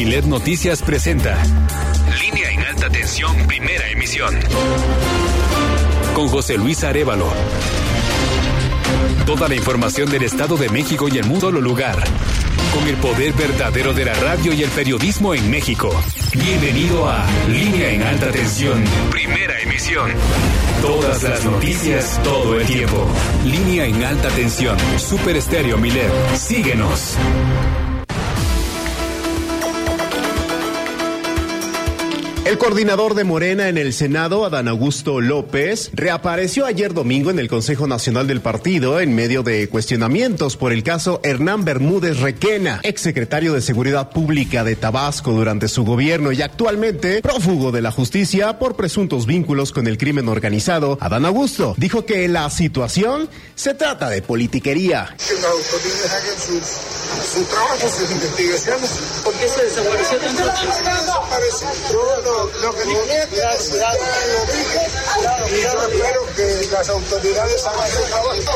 Milet Noticias presenta Línea en Alta Tensión, primera emisión. Con José Luis Arévalo. Toda la información del Estado de México y el mundo, solo lugar. Con el poder verdadero de la radio y el periodismo en México. Bienvenido a Línea en Alta Tensión, primera emisión. Todas las noticias, todo el tiempo. Línea en Alta Tensión, Super Estéreo Milet. Síguenos. El coordinador de Morena en el Senado, Adán Augusto López, reapareció ayer domingo en el Consejo Nacional del partido en medio de cuestionamientos por el caso Hernán Bermúdez Requena, exsecretario de Seguridad Pública de Tabasco durante su gobierno y actualmente prófugo de la justicia por presuntos vínculos con el crimen organizado. Adán Augusto dijo que la situación se trata de politiquería. Que las autoridades hagan su trabajo, sus investigaciones. ¿Por qué se desapareció tanto tiempo? Lo que dije, lo dije, y yo espero que las autoridades hagan su trabajo.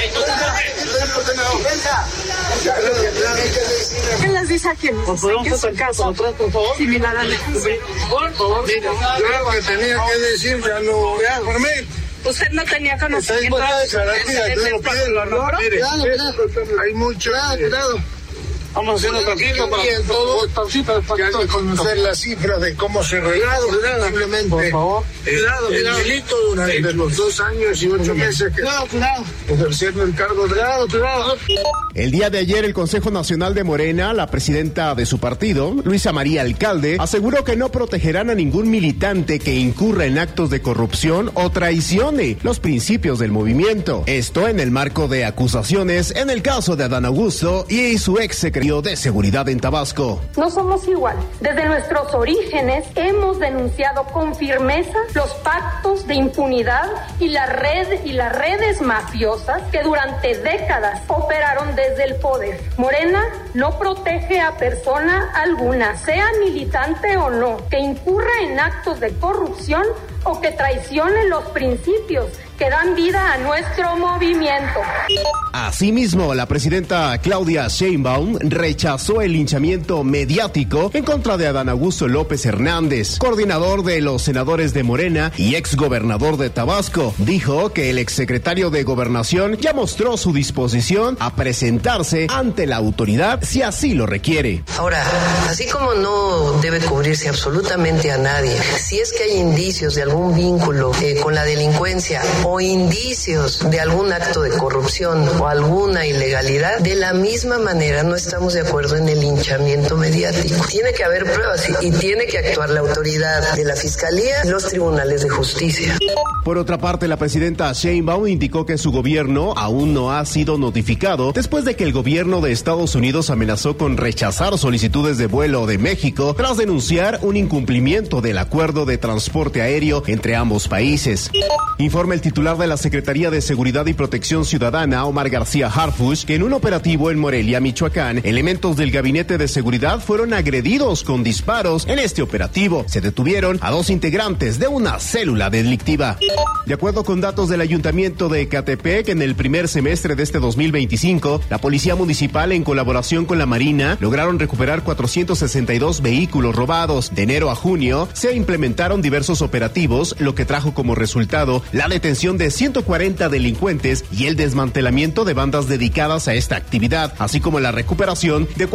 ¿Qué les dice a quienes? Por favor. Similar al Por favor. Yo lo que tenía que decir ya lo informé. ¿Usted no tenía conocimiento? Hay mucho. Vamos haciendo tranquilo para que hay que conocer las cifras de cómo se regaló. Simplemente por favor. El delito durante los 2 años y 8 meses que ejerciendo el cargo de El día de ayer, el Consejo Nacional de Morena, la presidenta de su partido, Luisa María Alcalde, aseguró que no protegerán a ningún militante que incurra en actos de corrupción o traicione los principios del movimiento. Esto en el marco de acusaciones en el caso de Adán Augusto y su ex secretario de Seguridad en Tabasco. No somos igual. Desde nuestros orígenes hemos denunciado con firmeza los pactos de impunidad y las redes mafiosas que durante décadas operaron desde el poder. Morena no protege a persona alguna, sea militante o no, que incurra en actos de corrupción o que traicione los principios que dan vida a nuestro movimiento. Asimismo, la presidenta Claudia Sheinbaum rechazó el linchamiento mediático en contra de Adán Augusto López Hernández, coordinador de los senadores de Morena y exgobernador de Tabasco. Dijo que el exsecretario de Gobernación ya mostró su disposición a presentarse ante la autoridad si así lo requiere. Ahora, así como no debe cubrirse absolutamente a nadie, si es que hay indicios de algún vínculo con la delincuencia o indicios de algún acto de corrupción o alguna ilegalidad, de la misma manera no estamos de acuerdo en el linchamiento mediático. Tiene que haber pruebas y tiene que actuar la autoridad de la Fiscalía y los tribunales de justicia. Por otra parte, la presidenta Sheinbaum indicó que su gobierno aún no ha sido notificado después de que el gobierno de Estados Unidos amenazó con rechazar solicitudes de vuelo de México tras denunciar un incumplimiento del acuerdo de transporte aéreo entre ambos países. Informa el titular de la Secretaría de Seguridad y Protección Ciudadana, Omar García Harfuch, que en un operativo en Morelia, Michoacán, elementos del Gabinete de Seguridad fueron agredidos con disparos. En este operativo se detuvieron a 2 integrantes de una célula delictiva. De acuerdo con datos del Ayuntamiento de Ecatepec, en el primer semestre de este 2025, la Policía Municipal, en colaboración con la Marina, lograron recuperar 462 vehículos robados. De enero a junio, se implementaron diversos operativos, lo que trajo como resultado la detención de 140 delincuentes y el desmantelamiento de bandas dedicadas a esta actividad, así como la recuperación de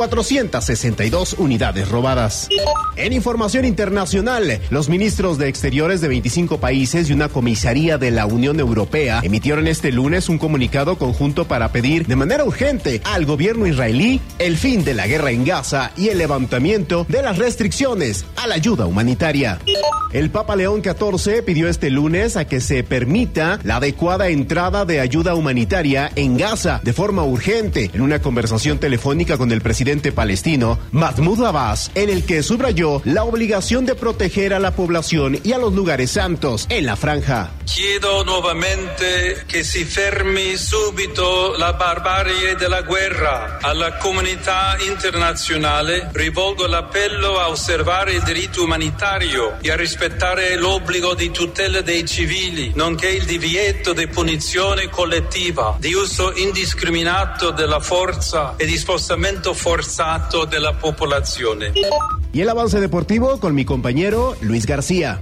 462 unidades robadas. En información internacional, los ministros de Exteriores de 25 países y una comisaría de la Unión Europea emitieron este lunes un comunicado conjunto para pedir de manera urgente al gobierno israelí el fin de la guerra en Gaza y el levantamiento de las restricciones a la ayuda humanitaria. El Papa León XIV pidió este lunes a que se permita la adecuada entrada de ayuda humanitaria en Gaza de forma urgente en una conversación telefónica con el presidente palestino Mahmoud Abbas, en el que subrayó la obligación de proteger a la población y a los lugares santos en la franja. Chiedo nuovamente che si fermi subito la barbarie della guerra. Alla comunità internazionale rivolgo l'appello a osservare il diritto umanitario e a rispettare l'obbligo di tutela dei civili, nonché il divieto di punizione collettiva, di uso indiscriminato della forza e di spostamento forzato della popolazione. Y el avance deportivo con mi compañero Luis García.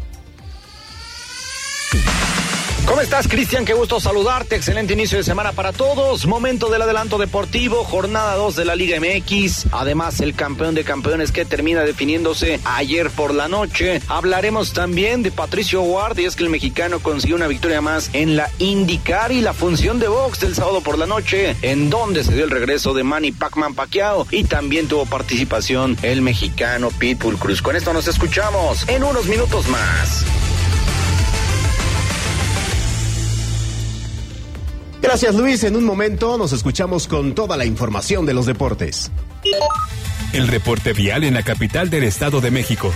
¿Cómo estás, Cristian? Qué gusto saludarte. Excelente inicio de semana para todos. Momento del adelanto deportivo, jornada 2 de la Liga MX. Además, el campeón de campeones que termina definiéndose ayer por la noche. Hablaremos también de Patricio Ward, y es que el mexicano consiguió una victoria más en la IndyCar, y la función de box del sábado por la noche, en donde se dio el regreso de Manny Pacman Pacquiao, y también tuvo participación el mexicano Pitbull Cruz. Con esto nos escuchamos en unos minutos más. Gracias, Luis. En un momento nos escuchamos con toda la información de los deportes. El reporte vial en la capital del Estado de México.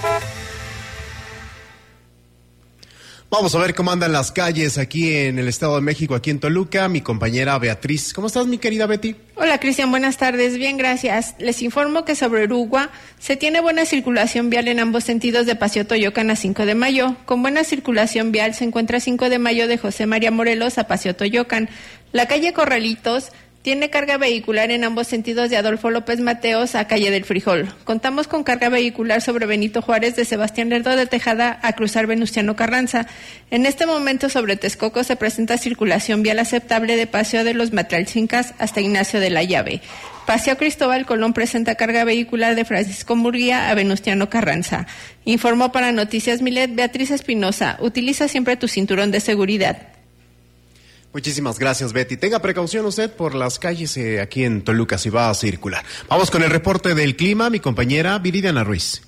Vamos a ver cómo andan las calles aquí en el Estado de México, aquí en Toluca. Mi compañera Beatriz. ¿Cómo estás, mi querida Betty? Hola, Cristian. Buenas tardes. Bien, gracias. Les informo que sobre Uruguay se tiene buena circulación vial en ambos sentidos de Paseo Toyocan a 5 de Mayo. Con buena circulación vial se encuentra 5 de Mayo de José María Morelos a Paseo Toyocan. La calle Corralitos tiene carga vehicular en ambos sentidos de Adolfo López Mateos a Calle del Frijol. Contamos con carga vehicular sobre Benito Juárez de Sebastián Lerdo de Tejada a cruzar Venustiano Carranza. En este momento sobre Texcoco se presenta circulación vial aceptable de Paseo de los Matralchincas hasta Ignacio de la Llave. Paseo Cristóbal Colón presenta carga vehicular de Francisco Murguía a Venustiano Carranza. Informó para Noticias Milet Beatriz Espinosa. Utiliza siempre tu cinturón de seguridad. Muchísimas gracias, Betty. Tenga precaución usted por las calles aquí en Toluca si va a circular. Vamos con el reporte del clima, mi compañera Viridiana Ruiz.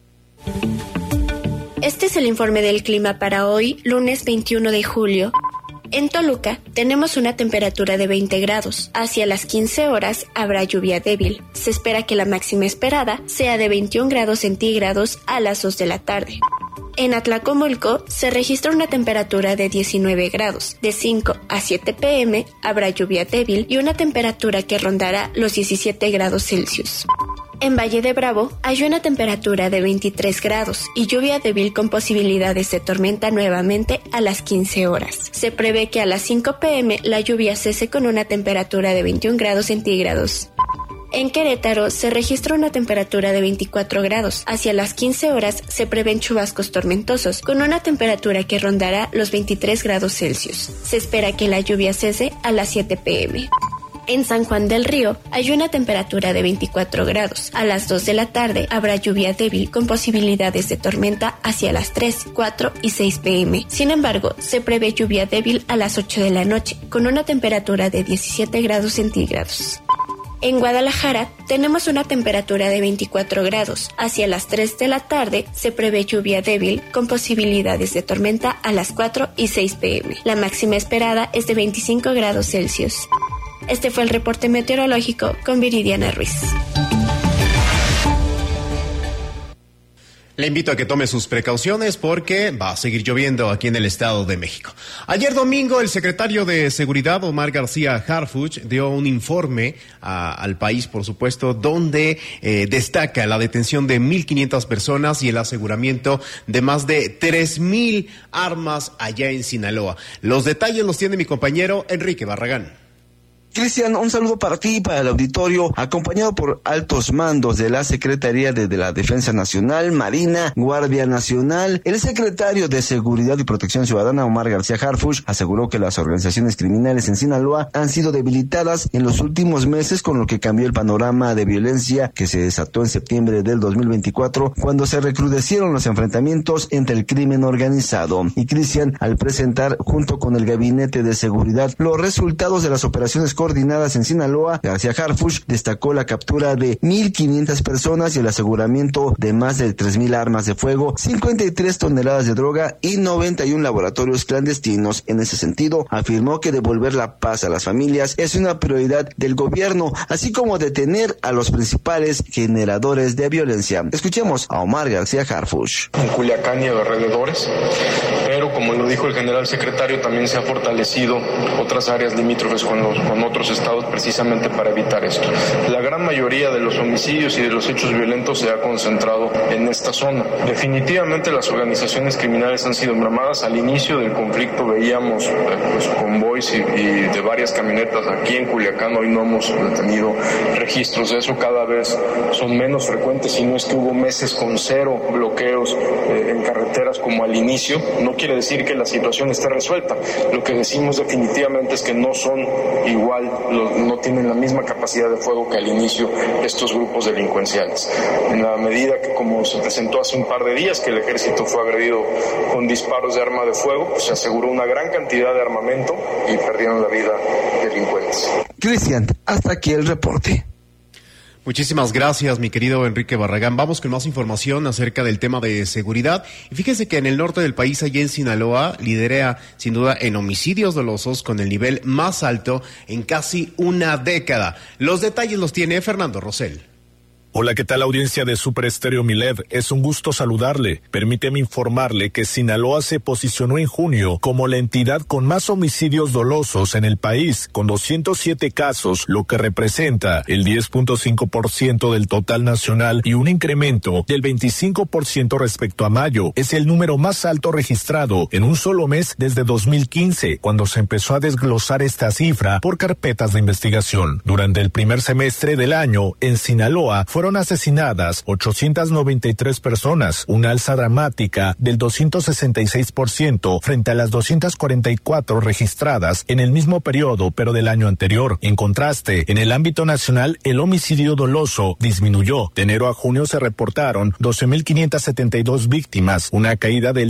Este es el informe del clima para hoy, lunes 21 de julio. En Toluca tenemos una temperatura de 20 grados. Hacia las 15 horas habrá lluvia débil. Se espera que la máxima esperada sea de 21 grados centígrados a las 2 de la tarde. En Atlacomulco se registra una temperatura de 19 grados. De 5 a 7 p.m. habrá lluvia débil y una temperatura que rondará los 17 grados Celsius. En Valle de Bravo hay una temperatura de 23 grados y lluvia débil con posibilidades de tormenta nuevamente a las 15 horas. Se prevé que a las 5 p.m. la lluvia cese con una temperatura de 21 grados centígrados. En Querétaro se registra una temperatura de 24 grados. Hacia las 15 horas se prevén chubascos tormentosos, con una temperatura que rondará los 23 grados Celsius. Se espera que la lluvia cese a las 7 p.m. En San Juan del Río hay una temperatura de 24 grados. A las 2 de la tarde habrá lluvia débil con posibilidades de tormenta hacia las 3, 4 y 6 p.m. Sin embargo, se prevé lluvia débil a las 8 de la noche, con una temperatura de 17 grados centígrados. En Guadalajara tenemos una temperatura de 24 grados. Hacia las 3 de la tarde se prevé lluvia débil con posibilidades de tormenta a las 4 y 6 p.m. La máxima esperada es de 25 grados Celsius. Este fue el reporte meteorológico con Viridiana Ruiz. Le invito a que tome sus precauciones porque va a seguir lloviendo aquí en el Estado de México. Ayer domingo, el secretario de Seguridad, Omar García Harfuch, dio un informe al país, por supuesto, donde destaca la detención de 1,500 personas y el aseguramiento de más de 3,000 armas allá en Sinaloa. Los detalles los tiene mi compañero Enrique Barragán. Cristian, un saludo para ti y para el auditorio, acompañado por altos mandos de la Secretaría de la Defensa Nacional, Marina, Guardia Nacional. El secretario de Seguridad y Protección Ciudadana, Omar García Harfuch, aseguró que las organizaciones criminales en Sinaloa han sido debilitadas en los últimos meses, con lo que cambió el panorama de violencia que se desató en septiembre del 2024, cuando se recrudecieron los enfrentamientos entre el crimen organizado. Y Cristian, al presentar junto con el Gabinete de Seguridad los resultados de las operaciones coordinadas en Sinaloa, García Harfuch destacó la captura de 1,500 personas y el aseguramiento de más de 3,000 armas de fuego, 53 toneladas de droga y 91 laboratorios clandestinos. En ese sentido, afirmó que devolver la paz a las familias es una prioridad del gobierno, así como detener a los principales generadores de violencia. Escuchemos a Omar García Harfuch. En Culiacán y alrededores, pero como lo dijo el general secretario, también se ha fortalecido otras áreas limítrofes con otros otros estados precisamente para evitar esto. La gran mayoría de los homicidios y de los hechos violentos se ha concentrado en esta zona. Definitivamente las organizaciones criminales han sido mermadas. Al inicio del conflicto veíamos convoys y de varias camionetas aquí en Culiacán. Hoy no hemos tenido registros de eso, cada vez son menos frecuentes, y no es que hubo meses con 0 bloqueos en carreteras como al inicio. No quiere decir que la situación esté resuelta. Lo que decimos definitivamente es que no son igual, no tienen la misma capacidad de fuego que al inicio estos grupos delincuenciales. En la medida que, como se presentó hace un par de días, que el ejército fue agredido con disparos de arma de fuego, pues se aseguró una gran cantidad de armamento y perdieron la vida delincuentes. Cristian, hasta aquí el reporte. Muchísimas gracias, mi querido Enrique Barragán. Vamos con más información acerca del tema de seguridad. Y fíjese que en el norte del país, allá en Sinaloa, lidera sin duda en homicidios dolosos con el nivel más alto en casi una década. Los detalles los tiene Fernando Rosell. Hola, ¿qué tal, audiencia de Super Estéreo Milet? Es un gusto saludarle. Permíteme informarle que Sinaloa se posicionó en junio como la entidad con más homicidios dolosos en el país, con 207 casos, lo que representa el 10.5% del total nacional y un incremento del 25% respecto a mayo. Es el número más alto registrado en un solo mes desde 2015, cuando se empezó a desglosar esta cifra por carpetas de investigación. Durante el primer semestre del año, en Sinaloa fueron asesinadas 893 personas, una alza dramática del 266% frente a las 244 registradas en el mismo periodo, pero del año anterior. En contraste, en el ámbito nacional, el homicidio doloso disminuyó. De enero a junio se reportaron 12.572 víctimas, una caída del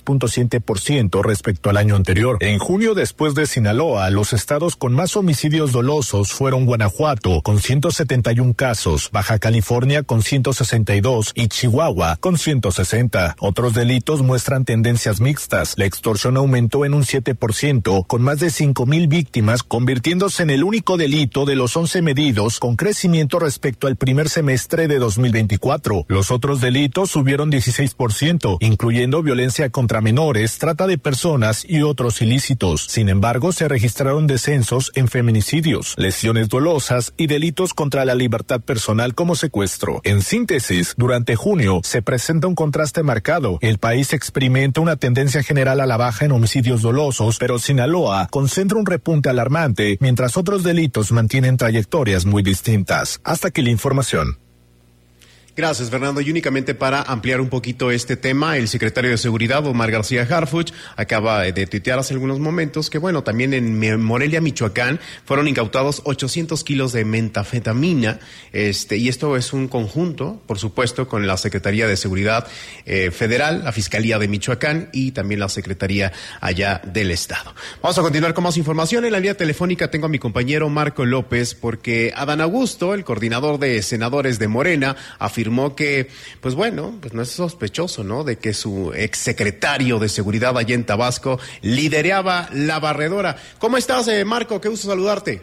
16.7% respecto al año anterior. En junio, después de Sinaloa, los estados con más homicidios dolosos fueron Guanajuato, con 171 casos, Baja California con 162 y Chihuahua con 160. Otros delitos muestran tendencias mixtas. La extorsión aumentó en un 7%, con más de 5,000 víctimas, convirtiéndose en el único delito de los 11 medidos con crecimiento respecto al primer semestre de 2024. Los otros delitos subieron 16%, incluyendo violencia contra menores, trata de personas y otros ilícitos. Sin embargo, se registraron descensos en feminicidios, lesiones dolosas y delitos contra la libertad personal como secuestro. En síntesis, durante junio se presenta un contraste marcado. El país experimenta una tendencia general a la baja en homicidios dolosos, pero Sinaloa concentra un repunte alarmante, mientras otros delitos mantienen trayectorias muy distintas. Hasta aquí la información. Gracias, Fernando. Y únicamente para ampliar un poquito este tema, el secretario de Seguridad, Omar García Harfuch, acaba de tuitear hace algunos momentos que, bueno, también en Morelia, Michoacán, fueron incautados 800 kilos de metanfetamina, y esto es un conjunto, por supuesto, con la Secretaría de Seguridad Federal, la Fiscalía de Michoacán y también la Secretaría allá del Estado. Vamos a continuar con más información. En la línea telefónica tengo a mi compañero Marco López, porque Adán Augusto, el coordinador de senadores de Morena, afirmó que, pues bueno, pues no es sospechoso, ¿no?, de que su exsecretario de Seguridad allá en Tabasco lideraba la barredora. ¿Cómo estás, Marco? Qué gusto saludarte.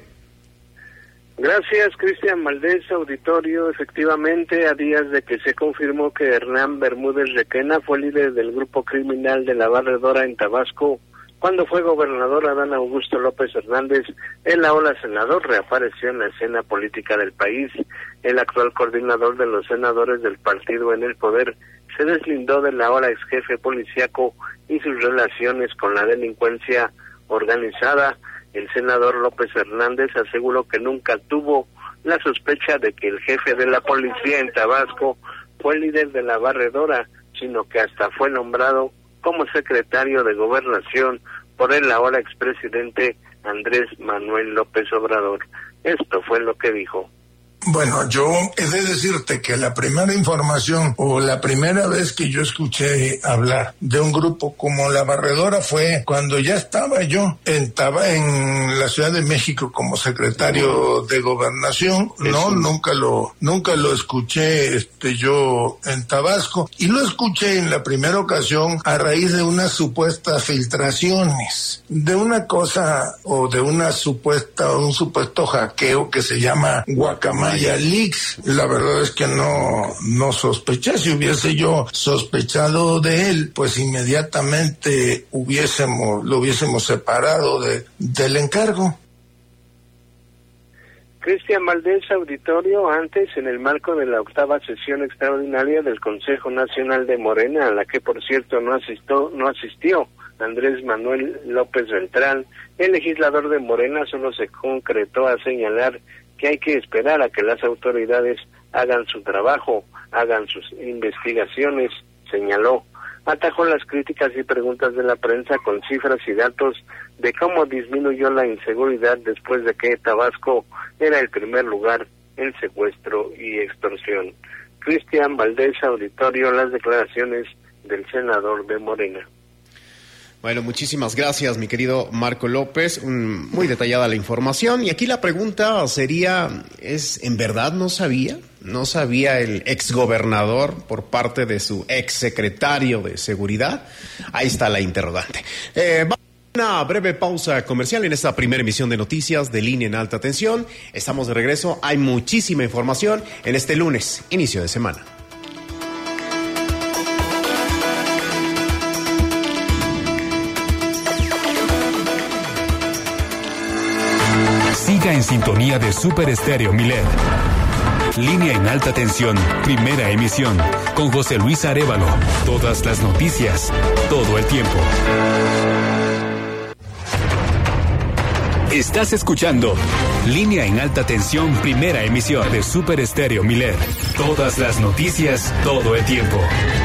Gracias, Cristian Valdés, auditorio. Efectivamente, a días de que se confirmó que Hernán Bermúdez Requena fue líder del grupo criminal de la barredora en Tabasco, cuando fue gobernador Adán Augusto López Hernández, el ahora senador reapareció en la escena política del país. El actual coordinador de los senadores del partido en el poder se deslindó del ahora ex jefe policíaco y sus relaciones con la delincuencia organizada. El senador López Hernández aseguró que nunca tuvo la sospecha de que el jefe de la policía en Tabasco fue líder de la barredora, sino que hasta fue nombrado como secretario de Gobernación por el ahora expresidente Andrés Manuel López Obrador. Esto fue lo que dijo. Bueno, yo he de decirte que la primera información o la primera vez que yo escuché hablar de un grupo como La Barredora fue cuando ya estaba yo en la Ciudad de México como secretario de Gobernación. No, nunca lo escuché yo en Tabasco, y lo escuché en la primera ocasión a raíz de unas supuestas filtraciones de una cosa o de un supuesto hackeo que se llama Guacamaya Leaks. La verdad es que no sospeché. Si hubiese yo sospechado de él, pues inmediatamente lo hubiésemos separado del encargo. Cristian Valdés, auditorio, antes en el marco de la 8ª sesión extraordinaria del Consejo Nacional de Morena, a la que por cierto no asistió Andrés Manuel López Beltrán, el legislador de Morena solo se concretó a señalar que hay que esperar a que las autoridades hagan su trabajo, hagan sus investigaciones, señaló. Atajó las críticas y preguntas de la prensa con cifras y datos de cómo disminuyó la inseguridad después de que Tabasco era el primer lugar en secuestro y extorsión. Cristian Valdés, auditorio, las declaraciones del senador de Morena. Bueno, muchísimas gracias, mi querido Marco López. Muy detallada la información. Y aquí la pregunta sería, ¿en verdad no sabía? ¿No sabía el exgobernador por parte de su exsecretario de Seguridad? Ahí está la interrogante. Una breve pausa comercial en esta primera emisión de noticias de Línea en Alta Tensión. Estamos de regreso. Hay muchísima información en este lunes, inicio de semana. Siga en sintonía de Super Estéreo Milet. Línea en Alta Tensión, primera emisión, con José Luis Arévalo. Todas las noticias, todo el tiempo. Estás escuchando Línea en Alta Tensión, primera emisión de Super Estéreo Milet. Todas las noticias, todo el tiempo.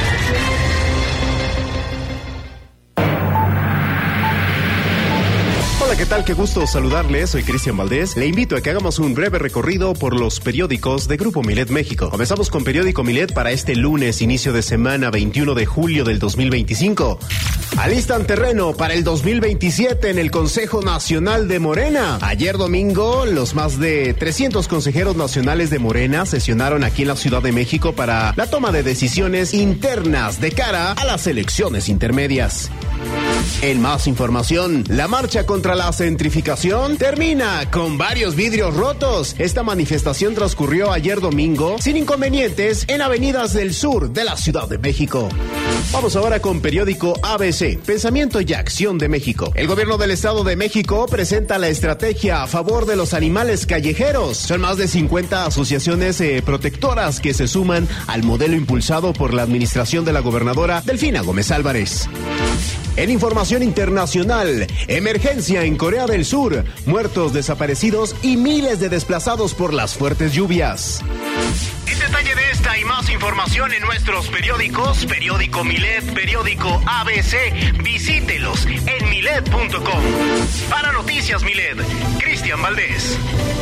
Hola, ¿qué tal? Qué gusto saludarles. Soy Cristian Valdés. Le invito a que hagamos un breve recorrido por los periódicos de Grupo Milet México. Comenzamos con Periódico Milet para este lunes, inicio de semana, 21 de julio del 2025. Alistan terreno para el 2027 en el Consejo Nacional de Morena. Ayer domingo, los más de 300 consejeros nacionales de Morena sesionaron aquí en la Ciudad de México para la toma de decisiones internas de cara a las elecciones intermedias. En más información, la marcha contra la centrificación termina con varios vidrios rotos. Esta manifestación transcurrió ayer domingo sin inconvenientes en avenidas del sur de la Ciudad de México. Vamos ahora con Periódico ABC, Pensamiento y Acción de México. El gobierno del Estado de México presenta la estrategia a favor de los animales callejeros. Son más de 50 asociaciones protectoras que se suman al modelo impulsado por la administración de la gobernadora Delfina Gómez Álvarez. En información internacional, emergencia en Corea del Sur, muertos, desaparecidos y miles de desplazados por las fuertes lluvias. El detalle de esta y más información en nuestros periódicos, Periódico Milet, Periódico ABC, visítelos en milet.com. Para Noticias Milet, Cristian Valdés.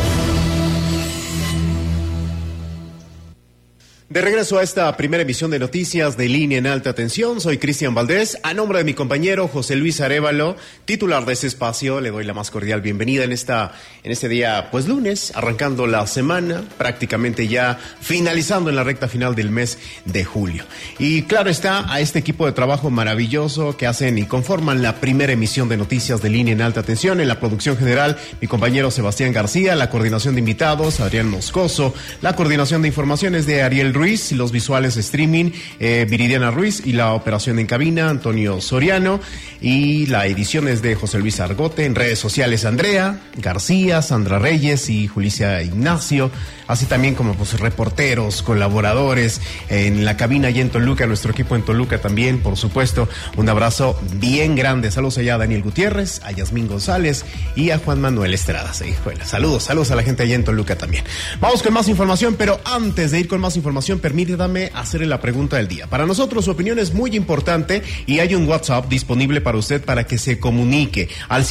De regreso a esta primera emisión de noticias de Línea en Alta Tensión, soy Cristian Valdés. A nombre de mi compañero José Luis Arévalo, titular de este espacio, le doy la más cordial bienvenida en este día, pues lunes, arrancando la semana, prácticamente ya finalizando en la recta final del mes de julio. Y claro está, a este equipo de trabajo maravilloso que hacen y conforman la primera emisión de noticias de Línea en Alta Tensión. En la producción general, mi compañero Sebastián García, la coordinación de invitados, Adrián Moscoso, la coordinación de informaciones de Ariel Ruiz, los visuales de streaming, Viridiana Ruiz, y la operación en cabina, Antonio Soriano, y la edición es de José Luis Argote. En redes sociales, Andrea García, Sandra Reyes y Julicia Ignacio, así también como pues reporteros, colaboradores en la cabina y en Toluca, nuestro equipo en Toluca también, por supuesto. Un abrazo bien grande. Saludos allá a Daniel Gutiérrez, a Yasmín González y a Juan Manuel Estrada. Saludos a la gente allá en Toluca también. Vamos con más información, pero antes de ir con más información, permítame hacerle la pregunta del día. Para nosotros su opinión es muy importante y hay un WhatsApp disponible para usted para que se comunique al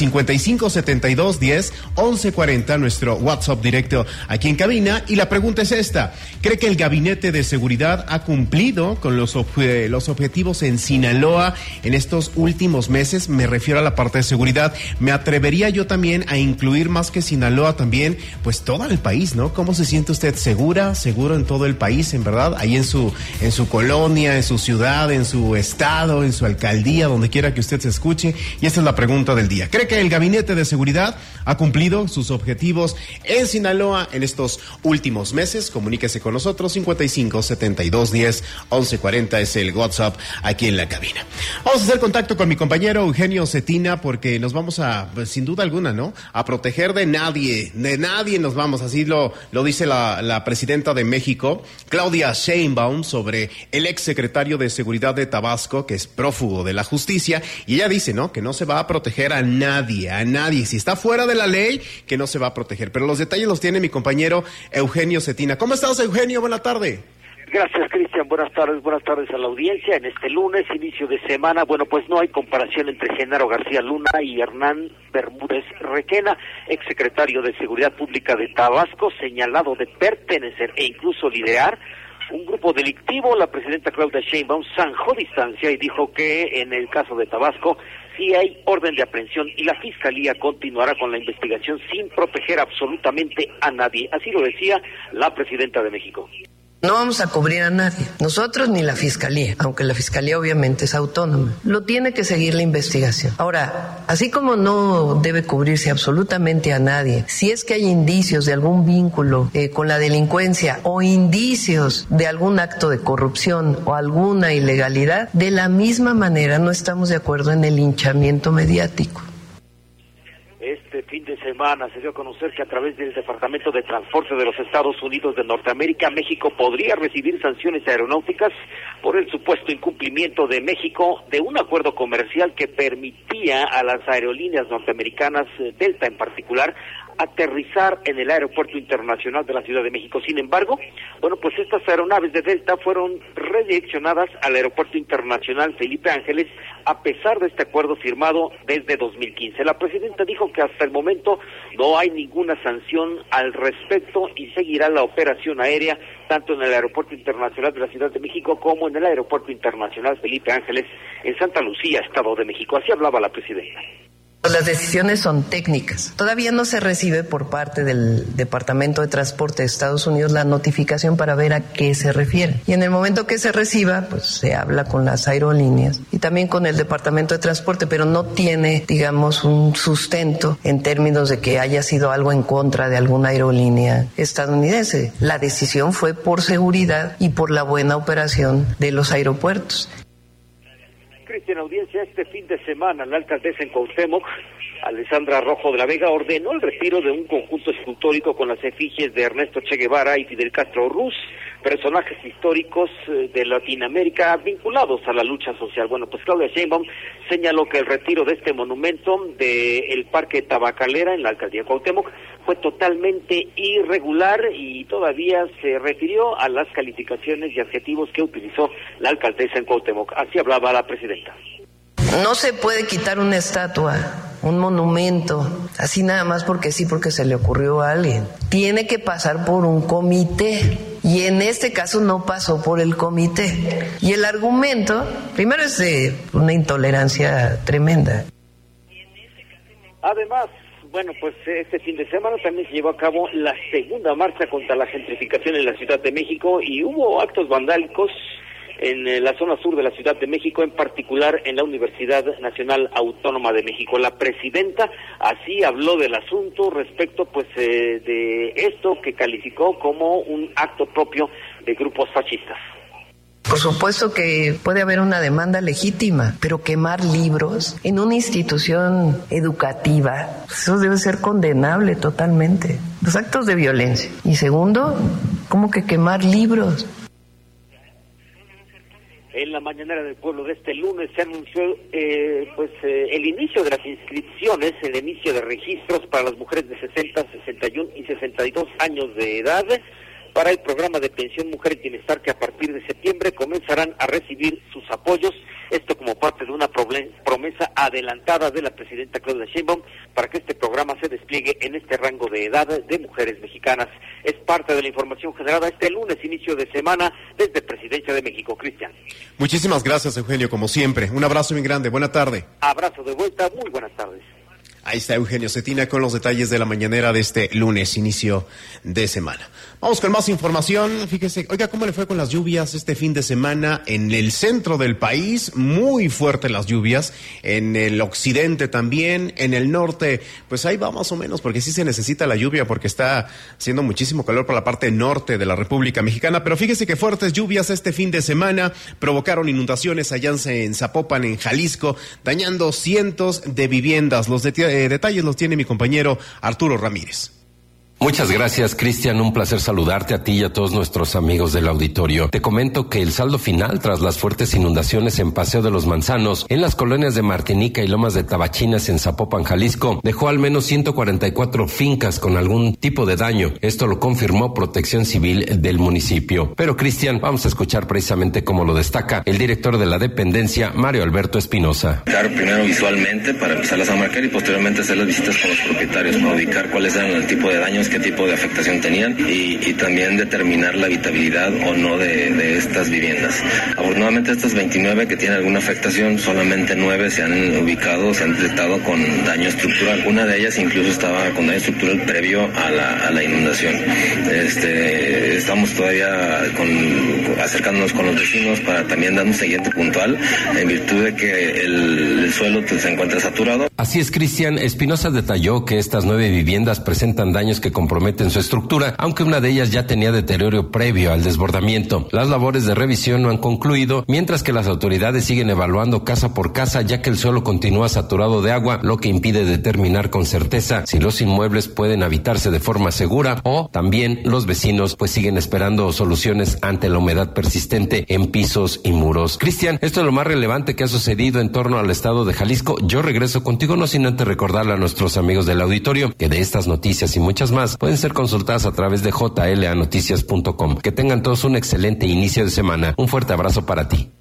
5572101140, nuestro WhatsApp directo aquí en cabina. Y la pregunta es esta: ¿cree que el Gabinete de Seguridad ha cumplido con los objetivos en Sinaloa en estos últimos meses? Me refiero a la parte de seguridad. Me atrevería yo también a incluir más que Sinaloa también, pues todo el país, ¿no? ¿Cómo se siente usted? ¿Seguro en todo el país? ¿En verdad ¿verdad? Ahí en su colonia, en su ciudad, en su estado, en su alcaldía, donde quiera que usted se escuche. Y esta es la pregunta del día. ¿Cree que el Gabinete de Seguridad ha cumplido sus objetivos en Sinaloa en estos últimos meses? Comuníquese con nosotros, 55 72 10 11 40 es el WhatsApp aquí en la cabina. Vamos a hacer contacto con mi compañero Eugenio Cetina porque nos vamos a, pues, sin duda alguna, ¿no?, a proteger de nadie nos vamos, así lo dice la presidenta de México, Claudia Sheinbaum, sobre el exsecretario de Seguridad de Tabasco, que es prófugo de la justicia, y ella dice, ¿no?, que no se va a proteger a nadie, si está fuera de la ley, que no se va a proteger, pero los detalles los tiene mi compañero Eugenio Cetina. ¿Cómo estás, Eugenio? Buena tarde. Gracias, Cristian. Buenas tardes a la audiencia. En este lunes, inicio de semana, bueno, pues no hay comparación entre Genaro García Luna y Hernán Bermúdez Requena, exsecretario de Seguridad Pública de Tabasco, señalado de pertenecer e incluso liderar un grupo delictivo. La presidenta Claudia Sheinbaum zanjó distancia y dijo que en el caso de Tabasco sí hay orden de aprehensión y la Fiscalía continuará con la investigación sin proteger absolutamente a nadie. Así lo decía la presidenta de México. No vamos a cubrir a nadie, nosotros ni la Fiscalía, aunque la Fiscalía obviamente es autónoma. Lo tiene que seguir la investigación. Ahora, así como no debe cubrirse absolutamente a nadie, si es que hay indicios de algún vínculo con la delincuencia o indicios de algún acto de corrupción o alguna ilegalidad, de la misma manera no estamos de acuerdo en el linchamiento mediático. Este fin de semana se dio a conocer que a través del Departamento de Transporte de los Estados Unidos de Norteamérica, México podría recibir sanciones aeronáuticas por el supuesto incumplimiento de México de un acuerdo comercial que permitía a las aerolíneas norteamericanas, Delta en particular, aterrizar en el Aeropuerto Internacional de la Ciudad de México. Sin embargo, bueno, pues estas aeronaves de Delta fueron redireccionadas al Aeropuerto Internacional Felipe Ángeles a pesar de este acuerdo firmado desde 2015. La presidenta dijo que hasta el momento no hay ninguna sanción al respecto y seguirá la operación aérea tanto en el Aeropuerto Internacional de la Ciudad de México como en el Aeropuerto Internacional Felipe Ángeles en Santa Lucía, Estado de México. Así hablaba la presidenta. Las decisiones son técnicas. Todavía no se recibe por parte del Departamento de Transporte de Estados Unidos la notificación para ver a qué se refiere. Y en el momento que se reciba, pues se habla con las aerolíneas y también con el Departamento de Transporte, pero no tiene, digamos, un sustento en términos de que haya sido algo en contra de alguna aerolínea estadounidense. La decisión fue por seguridad y por la buena operación de los aeropuertos. Cristian, audiencia, este fin de semana la alcaldesa en Cuauhtémoc, Alessandra Rojo de la Vega, ordenó el retiro de un conjunto escultórico con las efigies de Ernesto Che Guevara y Fidel Castro Ruz, personajes históricos de Latinoamérica vinculados a la lucha social. Bueno, pues Claudia Sheinbaum señaló que el retiro de este monumento del Parque Tabacalera en la alcaldía de Cuauhtémoc fue totalmente irregular y todavía se refirió a las calificaciones y adjetivos que utilizó la alcaldesa en Cuauhtémoc. Así hablaba la presidenta. No se puede quitar una estatua, un monumento, así nada más porque sí, porque se le ocurrió a alguien. Tiene que pasar por un comité y en este caso no pasó por el comité. Y el argumento, primero, es de una intolerancia tremenda. Además, bueno, pues este fin de semana también se llevó a cabo la segunda marcha contra la gentrificación en la Ciudad de México y hubo actos vandálicos en la zona sur de la Ciudad de México, en particular en la Universidad Nacional Autónoma de México. La presidenta así habló del asunto respecto pues de esto que calificó como un acto propio de grupos fascistas. Por supuesto que puede haber una demanda legítima, pero quemar libros en una institución educativa, eso debe ser condenable totalmente. Los actos de violencia. Y segundo, ¿cómo que quemar libros? En la mañanera del pueblo de este lunes se anunció el inicio de las inscripciones, el inicio de registros para las mujeres de 60, 61 y 62 años de edad para el programa de pensión Mujeres Bienestar, que a partir de septiembre comenzarán a recibir sus apoyos, esto como parte de una promesa adelantada de la presidenta Claudia Sheinbaum para que este programa se despliegue en este rango de edad de mujeres mexicanas. Es parte de la información generada este lunes, inicio de semana, desde Presidencia de México. Cristian. Muchísimas gracias, Eugenio, como siempre. Un abrazo muy grande, buena tarde. Abrazo de vuelta, muy buenas tardes. Ahí está Eugenio Cetina con los detalles de la mañanera de este lunes, inicio de semana. Vamos con más información. Fíjese, oiga, ¿cómo le fue con las lluvias este fin de semana en el centro del país? Muy fuertes las lluvias, en el occidente también, en el norte, pues ahí va más o menos, porque sí se necesita la lluvia, porque está haciendo muchísimo calor por la parte norte de la República Mexicana, pero fíjese que fuertes lluvias este fin de semana provocaron inundaciones allá en Zapopan, en Jalisco, dañando cientos de viviendas. Los detalles los tiene mi compañero Arturo Ramírez. Muchas gracias, Cristian. Un placer saludarte a ti y a todos nuestros amigos del auditorio. Te comento que el saldo final tras las fuertes inundaciones en Paseo de los Manzanos, en las colonias de Martinica y Lomas de Tabachinas en Zapopan, Jalisco, dejó al menos 144 fincas con algún tipo de daño. Esto lo confirmó Protección Civil del municipio. Pero, Cristian, vamos a escuchar precisamente cómo lo destaca el director de la dependencia, Mario Alberto Espinosa. Claro, primero visualmente para empezarlas a marcar y posteriormente hacer las visitas con los propietarios para ubicar cuáles eran el tipo de daños, qué tipo de afectación tenían y también determinar la habitabilidad o no de estas viviendas. Afortunadamente estas 29 que tienen alguna afectación, solamente 9 se han ubicado, se han detectado con daño estructural. Una de ellas incluso estaba con daño estructural previo a la inundación. Estamos todavía acercándonos con los vecinos para también dar un seguimiento puntual en virtud de que el suelo se encuentra saturado. Así es, Cristian. Espinosa detalló que estas 9 viviendas presentan daños que comprometen su estructura, aunque una de ellas ya tenía deterioro previo al desbordamiento. Las labores de revisión no han concluido, mientras que las autoridades siguen evaluando casa por casa, ya que el suelo continúa saturado de agua, lo que impide determinar con certeza si los inmuebles pueden habitarse de forma segura o también los vecinos pues siguen esperando soluciones ante la humedad persistente en pisos y muros. Cristian, esto es lo más relevante que ha sucedido en torno al estado de Jalisco. Yo regreso contigo, no sin antes recordarle a nuestros amigos del auditorio que de estas noticias y muchas más pueden ser consultadas a través de jlanoticias.com. Que tengan todos un excelente inicio de semana. Un fuerte abrazo para ti.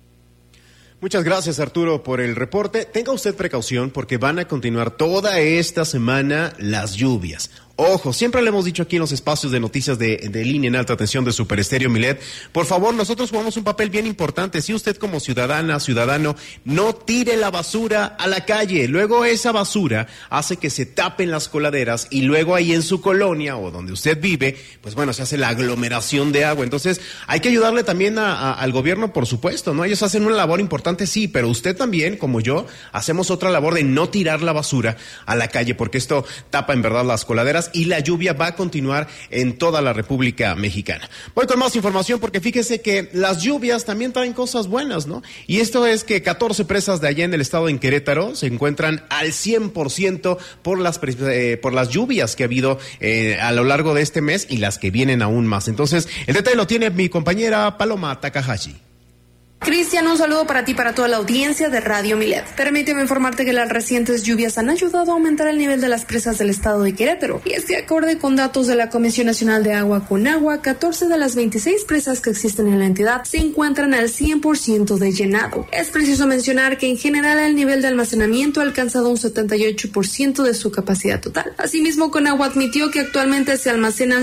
Muchas gracias, Arturo, por el reporte. Tenga usted precaución porque van a continuar toda esta semana las lluvias. Ojo, siempre le hemos dicho aquí en los espacios de noticias de línea en alta tensión de Super Estéreo Milet, por favor, nosotros jugamos un papel bien importante. Si usted como ciudadano, no tire la basura a la calle. Luego esa basura hace que se tapen las coladeras y luego ahí en su colonia o donde usted vive, pues bueno, se hace la aglomeración de agua. Entonces, hay que ayudarle también al gobierno, por supuesto, ¿no? Ellos hacen una labor importante, sí, pero usted también, como yo, hacemos otra labor de no tirar la basura a la calle, porque esto tapa en verdad las coladeras y la lluvia va a continuar en toda la República Mexicana. Voy con más información porque fíjese que las lluvias también traen cosas buenas, ¿no? Y esto es que 14 presas de allá en el estado en Querétaro se encuentran al 100% por las lluvias que ha habido a lo largo de este mes y las que vienen aún más. Entonces, el detalle lo tiene mi compañera Paloma Takahashi. Cristian, un saludo para ti y para toda la audiencia de Radio Milet. Permíteme informarte que las recientes lluvias han ayudado a aumentar el nivel de las presas del estado de Querétaro. Y es que, acorde con datos de la Comisión Nacional de Agua Conagua, 14 de las 26 presas que existen en la entidad se encuentran al 100% de llenado. Es preciso mencionar que en general el nivel de almacenamiento ha alcanzado un 78% de su capacidad total. Asimismo, Conagua admitió que actualmente se almacenan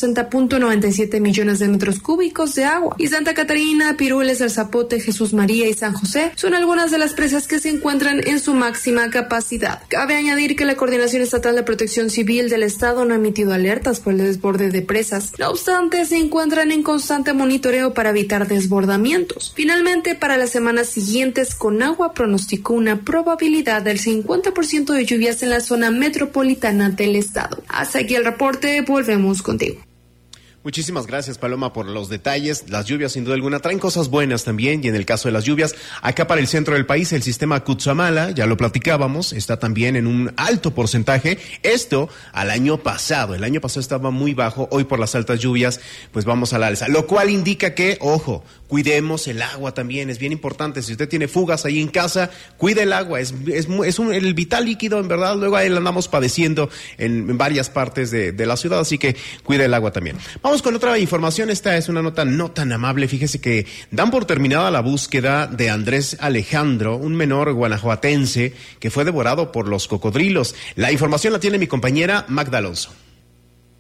160.97 millones de metros cúbicos de agua. Y Santa Catarina, Pirules, El Zapote, Jesús María y San José son algunas de las presas que se encuentran en su máxima capacidad. Cabe añadir que la Coordinación Estatal de Protección Civil del Estado no ha emitido alertas por el desborde de presas. No obstante, se encuentran en constante monitoreo para evitar desbordamientos. Finalmente, para las semanas siguientes, Conagua pronosticó una probabilidad del 50% de lluvias en la zona metropolitana del estado. Hasta aquí el reporte, volvemos contigo. Muchísimas gracias, Paloma, por los detalles. Las lluvias, sin duda alguna, traen cosas buenas también. Y en el caso de las lluvias, acá para el centro del país, el sistema Cutzamala, ya lo platicábamos, está también en un alto porcentaje. Esto al año pasado. El año pasado estaba muy bajo. Hoy, por las altas lluvias, pues vamos a la alza. Lo cual indica que, ojo, cuidemos el agua también. Es bien importante. Si usted tiene fugas ahí en casa, cuide el agua. Es el vital líquido, en verdad. Luego ahí lo andamos padeciendo en varias partes de la ciudad. Así que cuide el agua también. Vamos con otra información. Esta es una nota no tan amable. Fíjese que dan por terminada la búsqueda de Andrés Alejandro, un menor guanajuatense que fue devorado por los cocodrilos. La información la tiene mi compañera Magda Alonso.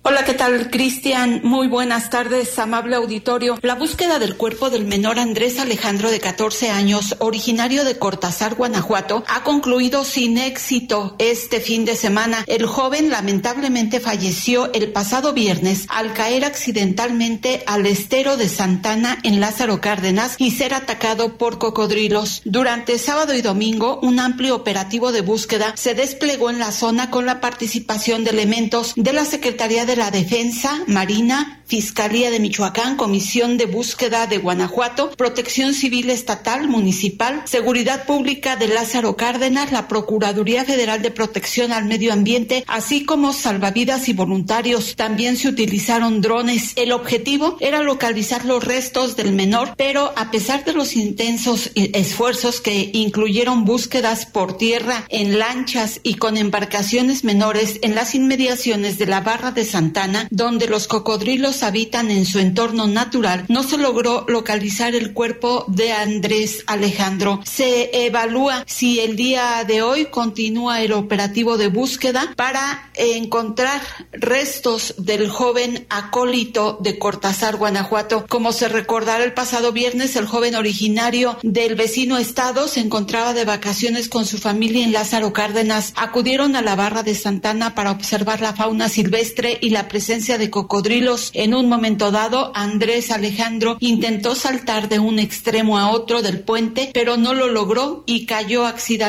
Hola, ¿qué tal, Cristian? Muy buenas tardes, amable auditorio. La búsqueda del cuerpo del menor Andrés Alejandro, de 14 años, originario de Cortázar, Guanajuato, ha concluido sin éxito este fin de semana. El joven lamentablemente falleció el pasado viernes al caer accidentalmente al estero de Santana en Lázaro Cárdenas y ser atacado por cocodrilos. Durante sábado y domingo, un amplio operativo de búsqueda se desplegó en la zona con la participación de elementos de la Secretaría de la Defensa, Marina, Fiscalía de Michoacán, Comisión de Búsqueda de Guanajuato, Protección Civil Estatal, Municipal, Seguridad Pública de Lázaro Cárdenas, la Procuraduría Federal de Protección al Medio Ambiente, así como salvavidas y voluntarios. También se utilizaron drones. El objetivo era localizar los restos del menor, pero a pesar de los intensos esfuerzos que incluyeron búsquedas por tierra, en lanchas y con embarcaciones menores en las inmediaciones de la Barra de Santana, donde los cocodrilos habitan en su entorno natural, no se logró localizar el cuerpo de Andrés Alejandro. Se evalúa si el día de hoy continúa el operativo de búsqueda para encontrar restos del joven acólito de Cortázar, Guanajuato. Como se recordará, el pasado viernes el joven originario del vecino estado se encontraba de vacaciones con su familia en Lázaro Cárdenas. Acudieron a la Barra de Santana para observar la fauna silvestre y la presencia de cocodrilos. En un momento dado, Andrés Alejandro intentó saltar de un extremo a otro del puente, pero no lo logró y cayó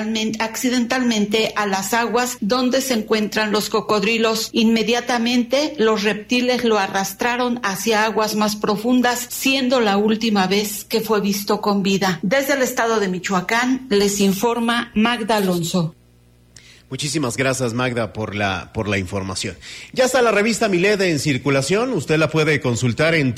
accidentalmente a las aguas donde se encuentran los cocodrilos. Inmediatamente, los reptiles lo arrastraron hacia aguas más profundas, siendo la última vez que fue visto con vida. Desde el estado de Michoacán, les informa Magda Alonso. Muchísimas gracias, Magda, por la información. Ya está la revista Milet en circulación. Usted la puede consultar en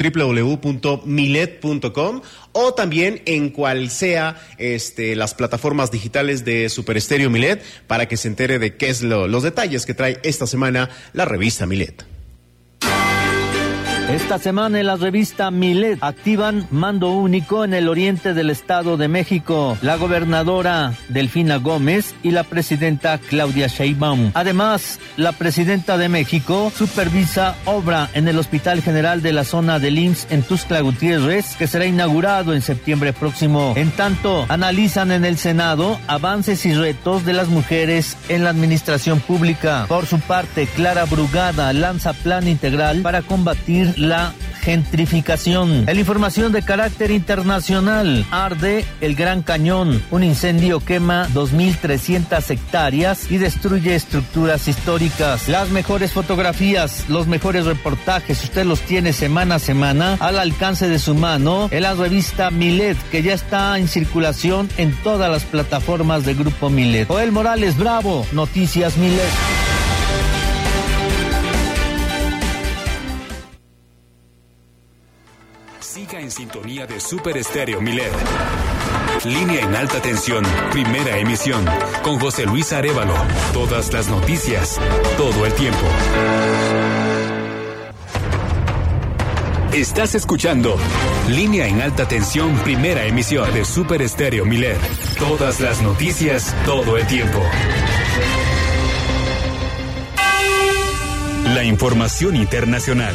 www.milet.com o también en cual sea las plataformas digitales de Super Estéreo Milet, para que se entere de qué es los detalles que trae esta semana la revista Milet. Esta semana en la revista Milet activan mando único en el oriente del Estado de México. La gobernadora Delfina Gómez y la presidenta Claudia Sheinbaum. Además, la presidenta de México supervisa obra en el Hospital General de la zona del IMSS en Tuxtla Gutiérrez, que será inaugurado en septiembre próximo. En tanto, analizan en el Senado avances y retos de las mujeres en la administración pública. Por su parte, Clara Brugada lanza plan integral para combatir la gentrificación. En la información de carácter internacional, arde el Gran Cañón. Un incendio quema 2.300 hectáreas y destruye estructuras históricas. Las mejores fotografías, los mejores reportajes, usted los tiene semana a semana al alcance de su mano en la revista Milet, que ya está en circulación en todas las plataformas de Grupo Milet. Joel Morales Bravo, Noticias Milet. Siga en sintonía de Super Estéreo Milet. Línea en alta tensión, primera emisión, con José Luis Arévalo. Todas las noticias, todo el tiempo. Estás escuchando Línea en alta tensión, primera emisión de Super Estéreo Milet. Todas las noticias, todo el tiempo. La información internacional.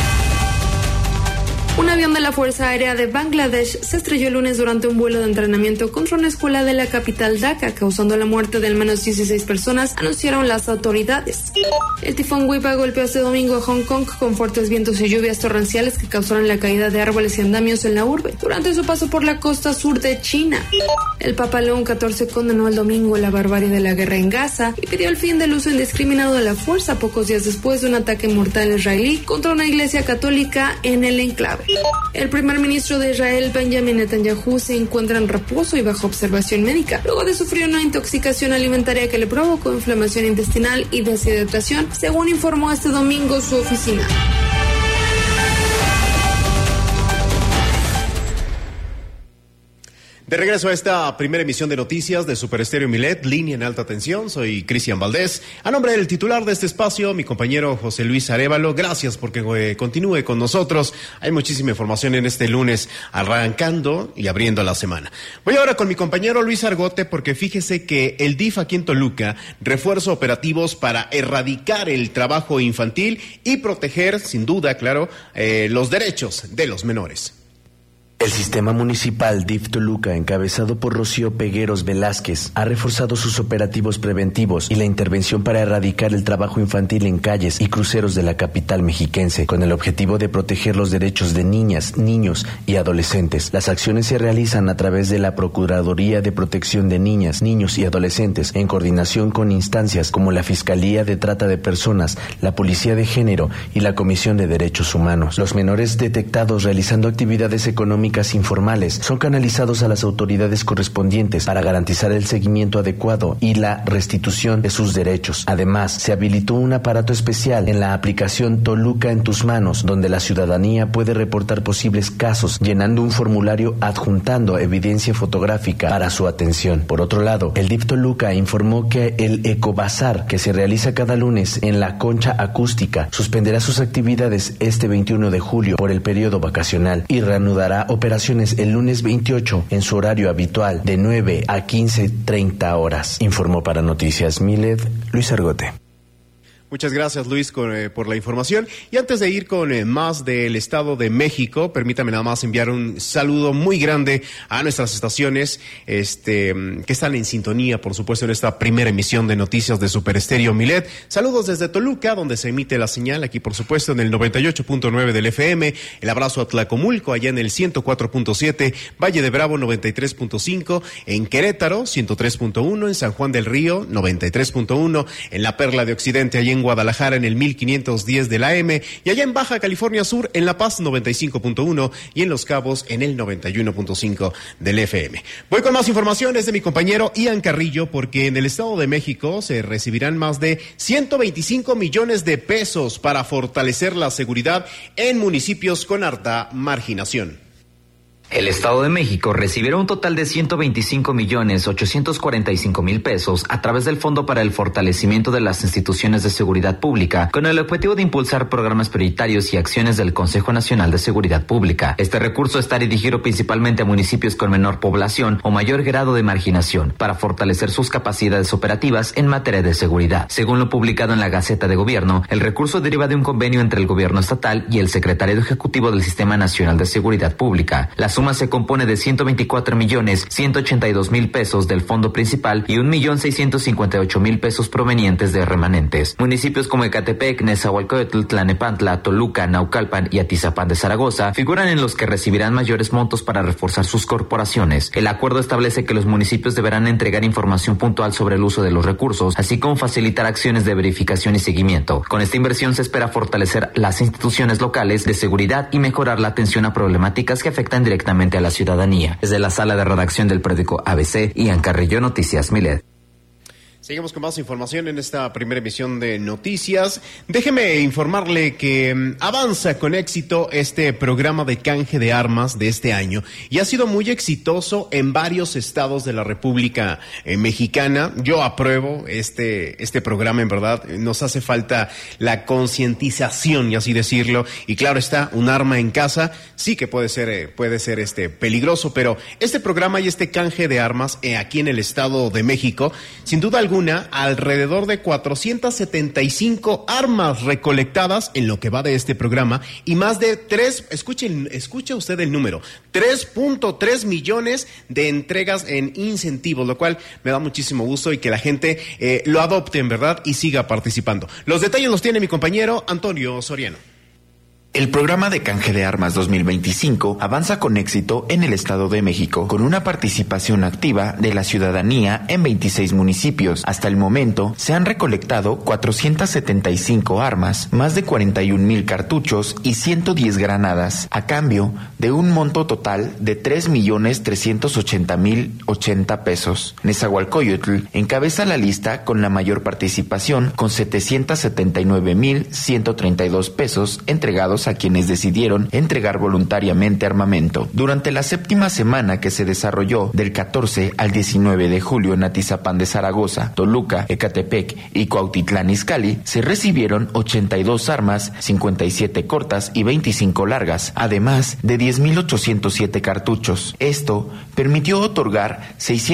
Un avión de la Fuerza Aérea de Bangladesh se estrelló el lunes durante un vuelo de entrenamiento contra una escuela de la capital Dhaka, causando la muerte de al menos 16 personas, anunciaron las autoridades. El tifón Wipa golpeó este domingo a Hong Kong con fuertes vientos y lluvias torrenciales que causaron la caída de árboles y andamios en la urbe durante su paso por la costa sur de China. El Papa León XIV condenó el domingo la barbarie de la guerra en Gaza y pidió el fin del uso indiscriminado de la fuerza pocos días después de un ataque mortal israelí contra una iglesia católica en el enclave. El primer ministro de Israel, Benjamin Netanyahu, se encuentra en reposo y bajo observación médica luego de sufrir una intoxicación alimentaria que le provocó inflamación intestinal y deshidratación, según informó este domingo su oficina. De regreso a esta primera emisión de noticias de Super Estéreo Milet, línea en alta tensión. Soy Cristian Valdés. A nombre del titular de este espacio, mi compañero José Luis Arévalo, gracias porque continúe con nosotros. Hay muchísima información en este lunes, arrancando y abriendo la semana. Voy ahora con mi compañero Luis Argote, porque fíjese que el DIF aquí en Toluca refuerza operativos para erradicar el trabajo infantil y proteger, sin duda, claro, los derechos de los menores. El sistema municipal DIF Toluca, encabezado por Rocío Pegueros Velázquez, ha reforzado sus operativos preventivos y la intervención para erradicar el trabajo infantil en calles y cruceros de la capital mexiquense, con el objetivo de proteger los derechos de niñas, niños y adolescentes. Las acciones se realizan a través de la Procuraduría de Protección de Niñas, Niños y Adolescentes, en coordinación con instancias como la Fiscalía de Trata de Personas, la Policía de Género y la Comisión de Derechos Humanos. Los menores detectados realizando actividades económicas informales son canalizados a las autoridades correspondientes para garantizar el seguimiento adecuado y la restitución de sus derechos. Además, se habilitó un aparato especial en la aplicación Toluca en tus manos, donde la ciudadanía puede reportar posibles casos llenando un formulario adjuntando evidencia fotográfica para su atención. Por otro lado, el DIF Toluca informó que el Ecobazar, que se realiza cada lunes en la Concha Acústica, suspenderá sus actividades este 21 de julio por el periodo vacacional y reanudará operaciones el lunes 28 en su horario habitual de 9 a 15:30 horas. Informó para Noticias Milet, Luis Argote. Muchas gracias, Luis, por la información. Y antes de ir con más del Estado de México, permítame nada más enviar un saludo muy grande a nuestras estaciones que están en sintonía, por supuesto, en esta primera emisión de noticias de Super Estéreo Milet. Saludos desde Toluca, donde se emite la señal, aquí por supuesto en el 98.9 del FM. El abrazo a Tlacomulco, allá en el 104.7, Valle de Bravo 93.5, en Querétaro 103.1, en San Juan del Río 93.1, en la Perla de Occidente, allá en Guadalajara en el 1510 del AM, y allá en Baja California Sur en La Paz 95.1 y en Los Cabos en el 91.5 del FM. Voy con más informaciones de mi compañero Ian Carrillo, porque en el Estado de México se recibirán más de 125 millones de pesos para fortalecer la seguridad en municipios con alta marginación. El Estado de México recibirá un total de 125.845.000 pesos a través del Fondo para el Fortalecimiento de las Instituciones de Seguridad Pública, con el objetivo de impulsar programas prioritarios y acciones del Consejo Nacional de Seguridad Pública. Este recurso está dirigido principalmente a municipios con menor población o mayor grado de marginación, para fortalecer sus capacidades operativas en materia de seguridad. Según lo publicado en la Gaceta de Gobierno, el recurso deriva de un convenio entre el Gobierno estatal y el Secretariado Ejecutivo del Sistema Nacional de Seguridad Pública. La suma se compone de 124.182.000 pesos del fondo principal y 1.658.000 pesos provenientes de remanentes. Municipios como Ecatepec, Nezahualcóyotl, Tlanepantla, Toluca, Naucalpan y Atizapán de Zaragoza figuran en los que recibirán mayores montos para reforzar sus corporaciones. El acuerdo establece que los municipios deberán entregar información puntual sobre el uso de los recursos, así como facilitar acciones de verificación y seguimiento. Con esta inversión se espera fortalecer las instituciones locales de seguridad y mejorar la atención a problemáticas que afectan directamente a la ciudadanía. Desde la sala de redacción del periódico ABC, Ian Carrillo, Noticias Milet. Seguimos con más información en esta primera emisión de noticias. Déjeme informarle que avanza con éxito este programa de canje de armas de este año y ha sido muy exitoso en varios estados de la República Mexicana. Yo apruebo este programa, en verdad. Nos hace falta la concientización, y así decirlo. Y claro está, un arma en casa sí que puede ser peligroso, pero este programa y este canje de armas aquí en el Estado de México, sin duda alguna, alrededor de 475 armas recolectadas en lo que va de este programa y más de escuche usted el número, 3.3 millones de entregas en incentivos, lo cual me da muchísimo gusto y que la gente lo adopte, en verdad, y siga participando. Los detalles los tiene mi compañero Antonio Soriano. El programa de canje de armas 2025 avanza con éxito en el Estado de México, con una participación activa de la ciudadanía en 26 municipios. Hasta el momento se han recolectado 475 armas, más de 41,000 cartuchos y 110 granadas, a cambio de un monto total de 3.380.080 pesos. Nezahualcóyotl encabeza la lista con la mayor participación, con 779.132 pesos entregados a quienes decidieron entregar voluntariamente armamento. Durante la séptima semana que se desarrolló del 14 al 19 de julio en Atizapán de Zaragoza, Toluca, Ecatepec y Cuautitlán Izcalli, se recibieron 82 armas, 57 cortas y 25 largas, además de 10,807 cartuchos. Esto permitió otorgar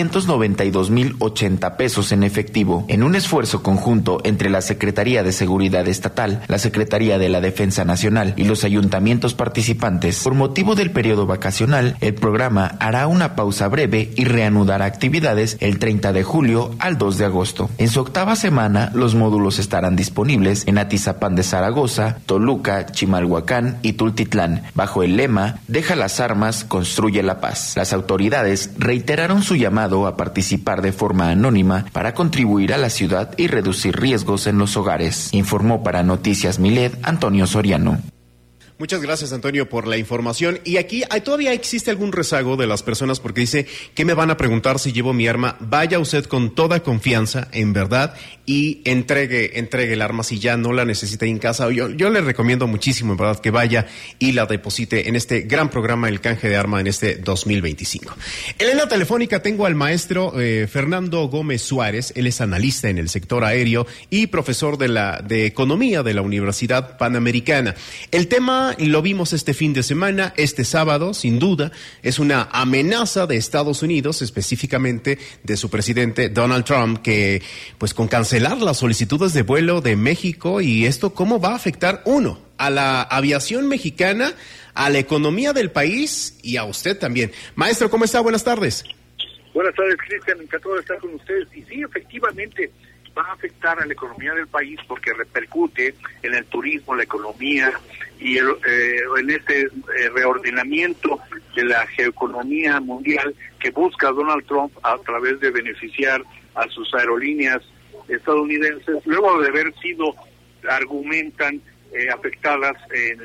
692,080 pesos en efectivo, en un esfuerzo conjunto entre la Secretaría de Seguridad Estatal, la Secretaría de la Defensa Nacional y los ayuntamientos participantes. Por motivo del periodo vacacional, el programa hará una pausa breve y reanudará actividades el 30 de julio al 2 de agosto. En su octava semana, los módulos estarán disponibles en Atizapán de Zaragoza, Toluca, Chimalhuacán y Tultitlán, bajo el lema "Deja las armas, construye la paz". Las autoridades reiteraron su llamado a participar de forma anónima para contribuir a la ciudad y reducir riesgos en los hogares. Informó para Noticias Milet Antonio Soriano. Muchas gracias, Antonio, por la información. Y aquí todavía existe algún rezago de las personas porque dice, ¿qué me van a preguntar si llevo mi arma? Vaya usted con toda confianza, en verdad, y entregue el arma si ya no la necesita en casa. Yo le recomiendo muchísimo, en verdad, que vaya y la deposite en este gran programa, el canje de arma en este 2025. En la telefónica tengo al maestro Fernando Gómez Suárez. Él es analista en el sector aéreo y profesor de Economía de la Universidad Panamericana. El tema lo vimos este fin de semana, este sábado, sin duda, es una amenaza de Estados Unidos, específicamente de su presidente Donald Trump, que pues con cancelar las solicitudes de vuelo de México, y esto cómo va a afectar, uno, a la aviación mexicana, a la economía del país y a usted también. Maestro, ¿cómo está? Buenas tardes. Buenas tardes, Cristian, encantado de estar con ustedes. Y sí, efectivamente, va a afectar a la economía del país porque repercute en el turismo, la economía y en este reordenamiento de la geoeconomía mundial que busca Donald Trump a través de beneficiar a sus aerolíneas estadounidenses, luego de haber sido, argumentan, afectadas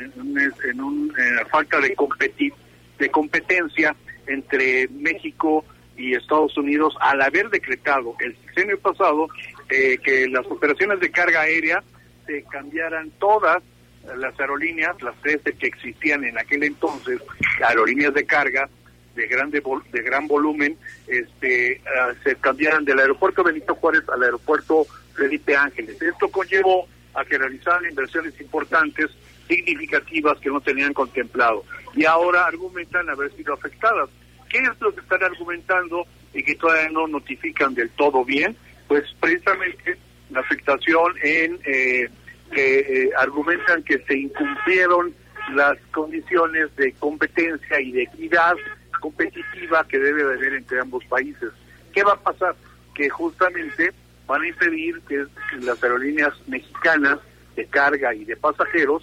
en una falta de competencia entre México y Estados Unidos, al haber decretado el sexenio pasado que las operaciones de carga aérea se cambiaran todas las aerolíneas, las 13 que existían en aquel entonces, aerolíneas de carga de gran volumen, se cambiaran del aeropuerto Benito Juárez al aeropuerto Felipe Ángeles. Esto conllevó a que realizaran inversiones importantes, significativas, que no tenían contemplado, y ahora argumentan haber sido afectadas. ¿Qué es lo que están argumentando y que todavía no notifican del todo bien? Pues precisamente la afectación en que argumentan que se incumplieron las condiciones de competencia y de equidad competitiva que debe de haber entre ambos países. ¿Qué va a pasar? Que justamente van a impedir que las aerolíneas mexicanas de carga y de pasajeros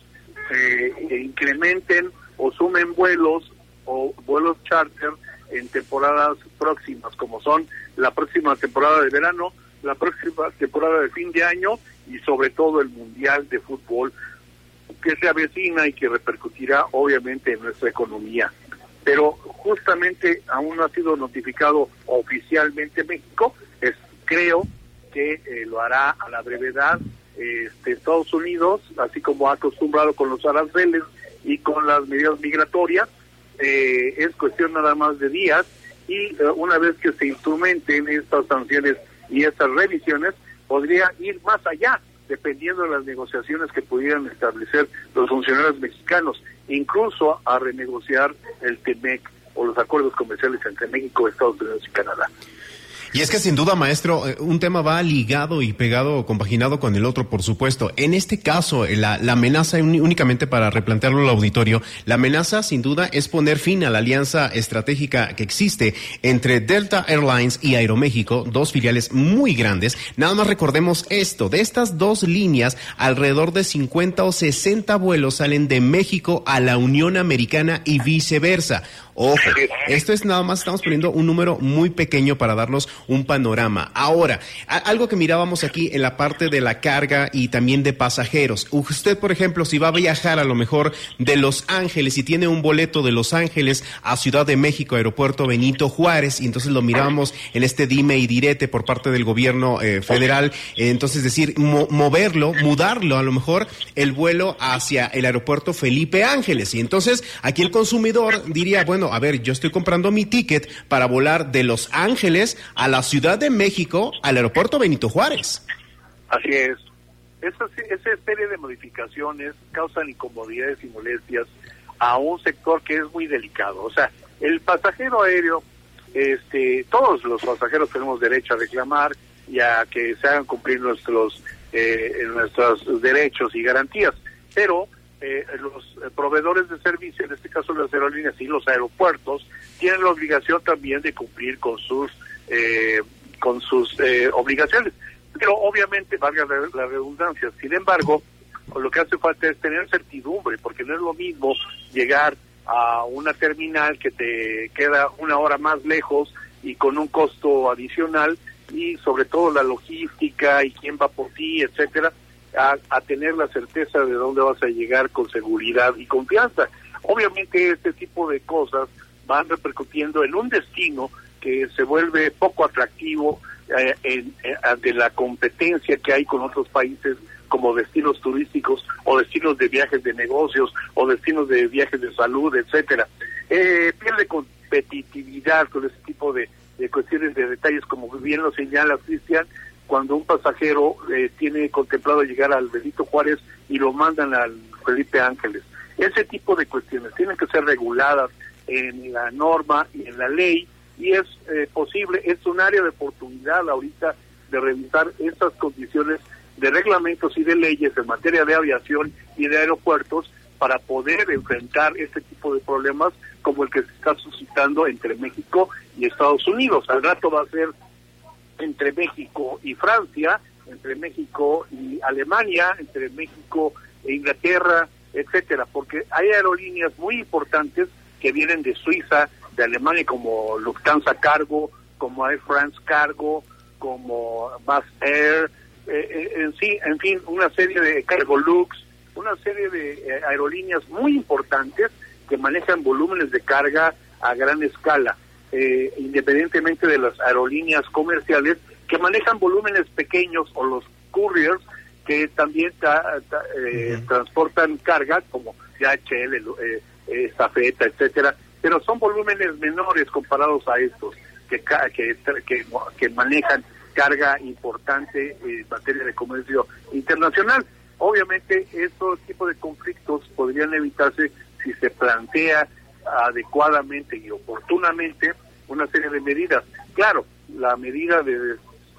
incrementen o sumen vuelos o vuelos charter en temporadas próximas, como son la próxima temporada de verano, la próxima temporada de fin de año y sobre todo el Mundial de Fútbol que se avecina y que repercutirá obviamente en nuestra economía. Pero justamente aún no ha sido notificado oficialmente México, creo que lo hará a la brevedad Estados Unidos, así como ha acostumbrado con los aranceles y con las medidas migratorias. Es cuestión nada más de días, y una vez que se instrumenten estas sanciones y estas revisiones, podría ir más allá, dependiendo de las negociaciones que pudieran establecer los funcionarios mexicanos, incluso a renegociar el TEMEC o los acuerdos comerciales entre México, Estados Unidos y Canadá. Y es que sin duda, maestro, un tema va ligado y pegado o compaginado con el otro, por supuesto. En este caso, la amenaza, únicamente para replantearlo al auditorio, la amenaza sin duda es poner fin a la alianza estratégica que existe entre Delta Airlines y Aeroméxico, dos filiales muy grandes. Nada más recordemos esto, de estas dos líneas, alrededor de 50 o 60 vuelos salen de México a la Unión Americana y viceversa. Ojo, esto es nada más, estamos poniendo un número muy pequeño para darnos un panorama. Ahora, algo que mirábamos aquí en la parte de la carga y también de pasajeros. Usted, por ejemplo, si va a viajar a lo mejor de Los Ángeles y tiene un boleto de Los Ángeles a Ciudad de México, Aeropuerto Benito Juárez, y entonces lo mirábamos en este dime y direte por parte del gobierno federal, entonces decir, mudarlo a lo mejor el vuelo hacia el Aeropuerto Felipe Ángeles. Y entonces aquí el consumidor diría, bueno, a ver, yo estoy comprando mi ticket para volar de Los Ángeles a la Ciudad de México al Aeropuerto Benito Juárez. Así es. Esa serie de modificaciones causan incomodidades y molestias a un sector que es muy delicado. O sea, el pasajero aéreo, todos los pasajeros tenemos derecho a reclamar y a que se hagan cumplir nuestros derechos y garantías, pero los proveedores de servicio, en este caso las aerolíneas y los aeropuertos, tienen la obligación también de cumplir con sus obligaciones, pero obviamente valga la redundancia. Sin embargo, lo que hace falta es tener certidumbre, porque no es lo mismo llegar a una terminal que te queda 1 hora más lejos y con un costo adicional, y sobre todo la logística y quién va por ti, etcétera, a tener la certeza de dónde vas a llegar con seguridad y confianza. Obviamente este tipo de cosas van repercutiendo en un destino que se vuelve poco atractivo ante la competencia que hay con otros países como destinos turísticos o destinos de viajes de negocios o destinos de viajes de salud, etcétera. Pierde competitividad con ese tipo de cuestiones, de detalles, como bien lo señala Cristian, cuando un pasajero tiene contemplado llegar al Benito Juárez y lo mandan al Felipe Ángeles. Ese tipo de cuestiones tienen que ser reguladas en la norma y en la ley, y es posible, es un área de oportunidad ahorita de revisar esas condiciones de reglamentos y de leyes en materia de aviación y de aeropuertos para poder enfrentar este tipo de problemas como el que se está suscitando entre México y Estados Unidos. Al rato va a ser entre México y Francia, entre México y Alemania, entre México e Inglaterra, etcétera, porque hay aerolíneas muy importantes que vienen de Suiza, de Alemania, como Lufthansa Cargo, como Air France Cargo, como Mass Air, en fin, una serie de Cargolux, una serie de aerolíneas muy importantes que manejan volúmenes de carga a gran escala, independientemente de las aerolíneas comerciales que manejan volúmenes pequeños, o los couriers que también transportan carga como DHL, Zafeta, etcétera, pero son volúmenes menores comparados a estos que manejan carga importante en materia de comercio internacional. Obviamente estos tipos de conflictos podrían evitarse si se plantea adecuadamente y oportunamente una serie de medidas. Claro, la medida de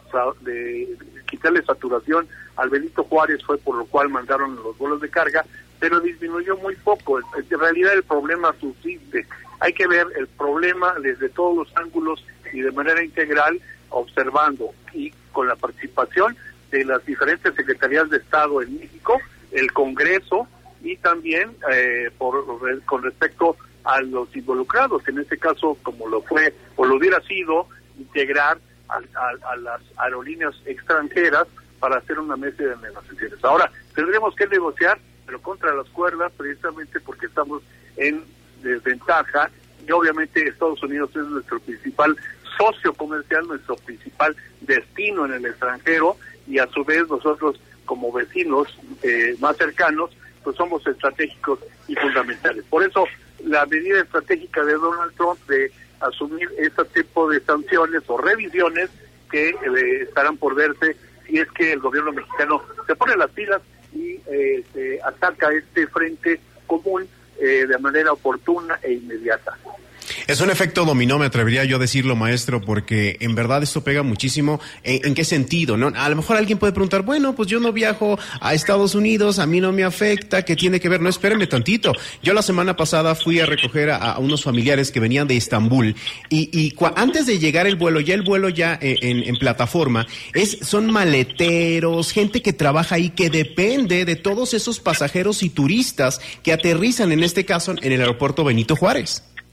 quitarle saturación al Benito Juárez fue por lo cual mandaron los vuelos de carga, pero disminuyó muy poco. En realidad el problema subsiste. Hay que ver el problema desde todos los ángulos y de manera integral, observando y con la participación de las diferentes secretarías de Estado en México, el Congreso y también con respecto a los involucrados, en este caso, como lo fue o lo hubiera sido, integrar a las aerolíneas extranjeras para hacer una mesa de negociaciones. Ahora, tendremos que negociar, pero contra las cuerdas, precisamente porque estamos en desventaja, y obviamente Estados Unidos es nuestro principal socio comercial, nuestro principal destino en el extranjero, y a su vez nosotros como vecinos más cercanos, pues somos estratégicos y fundamentales. Por eso la medida estratégica de Donald Trump de asumir este tipo de sanciones o revisiones que estarán por verse si es que el gobierno mexicano se pone las pilas y ataca este frente común de manera oportuna e inmediata. Es un efecto dominó, me atrevería yo a decirlo, maestro, porque en verdad esto pega muchísimo. ¿En qué sentido, no? A lo mejor alguien puede preguntar, bueno, pues yo no viajo a Estados Unidos, a mí no me afecta, ¿qué tiene que ver? No, espérenme tantito. Yo la semana pasada fui a recoger a unos familiares que venían de Estambul y antes de llegar el vuelo ya en plataforma, son maleteros, gente que trabaja ahí, que depende de todos esos pasajeros y turistas que aterrizan, en este caso, en el aeropuerto Benito Juárez.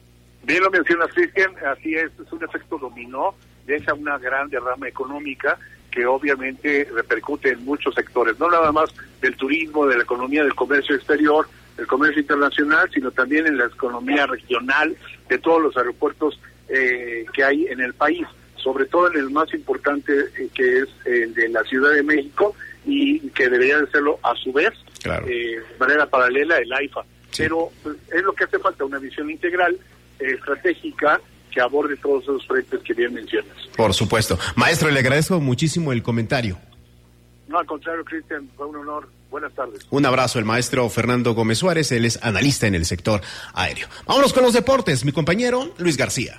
Bien lo mencionas, Cristian, así es un efecto dominó, deja una gran derrama económica que obviamente repercute en muchos sectores, no nada más del turismo, de la economía, del comercio exterior, del comercio internacional, sino también en la economía regional de todos los aeropuertos que hay en el país, sobre todo en el más importante que es el de la Ciudad de México y que debería de serlo a su vez, claro, de manera paralela el AIFA. Sí. Pero pues, es lo que hace falta, una visión integral, estratégica, que aborde todos esos frentes que bien mencionas. Por supuesto. Maestro, le agradezco muchísimo el comentario. No, al contrario, Cristian, fue un honor. Buenas tardes. Un abrazo, el maestro Fernando Gómez Suárez, él es analista en el sector aéreo. Vámonos con los deportes, mi compañero Luis García.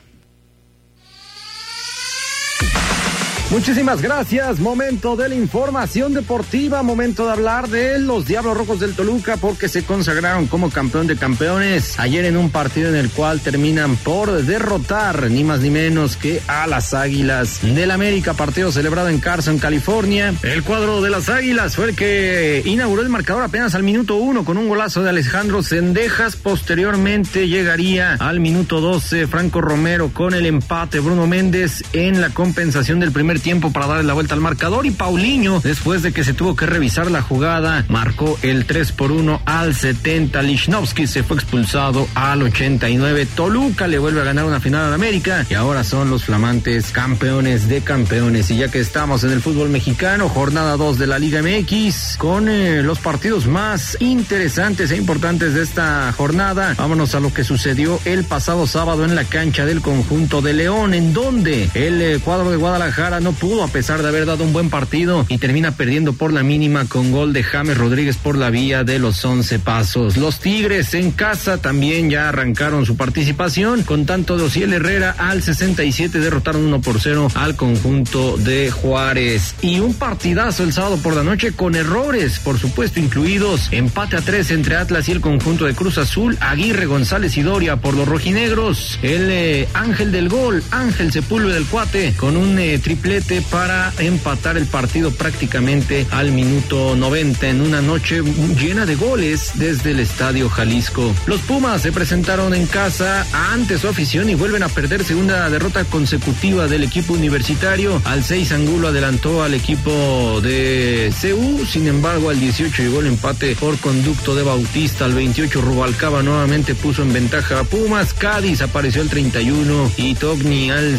Muchísimas gracias, momento de la información deportiva, momento de hablar de los Diablos Rojos del Toluca porque se consagraron como campeón de campeones ayer en un partido en el cual terminan por derrotar ni más ni menos que a las Águilas del América, partido celebrado en Carson, California. El cuadro de las Águilas fue el que inauguró el marcador apenas al minuto 1 con un golazo de Alejandro Cendejas, posteriormente llegaría al minuto 12 Franco Romero con el empate, Bruno Méndez en la compensación del primer tiempo para darle la vuelta al marcador y Paulinho, después de que se tuvo que revisar la jugada, marcó el 3-1 al 70. Lichnowsky se fue expulsado al 89. Toluca le vuelve a ganar una final al América y ahora son los flamantes campeones de campeones. Y ya que estamos en el fútbol mexicano, jornada 2 de la Liga MX con los partidos más interesantes e importantes de esta jornada. Vámonos a lo que sucedió el pasado sábado en la cancha del conjunto de León, en donde el cuadro de Guadalajara no pudo, a pesar de haber dado un buen partido, y termina perdiendo por la mínima con gol de James Rodríguez por la vía de los 11 pasos. Los Tigres en casa también ya arrancaron su participación con tanto de Ociel Herrera al 67, derrotaron 1-0 al conjunto de Juárez. Y un partidazo el sábado por la noche con errores, por supuesto, incluidos empate a 3 entre Atlas y el conjunto de Cruz Azul. Aguirre, González y Doria por los rojinegros. El ángel del gol, Ángel Sepúlveda del Cuate, con un triplete para empatar el partido prácticamente al minuto 90 en una noche llena de goles desde el Estadio Jalisco. Los Pumas se presentaron en casa ante su afición y vuelven a perder, segunda derrota consecutiva del equipo universitario. Al 6 Angulo adelantó al equipo de CU, sin embargo al 18 llegó el empate por conducto de Bautista. Al 28 Rubalcaba nuevamente puso en ventaja a Pumas. Cádiz apareció al 31 y Togni al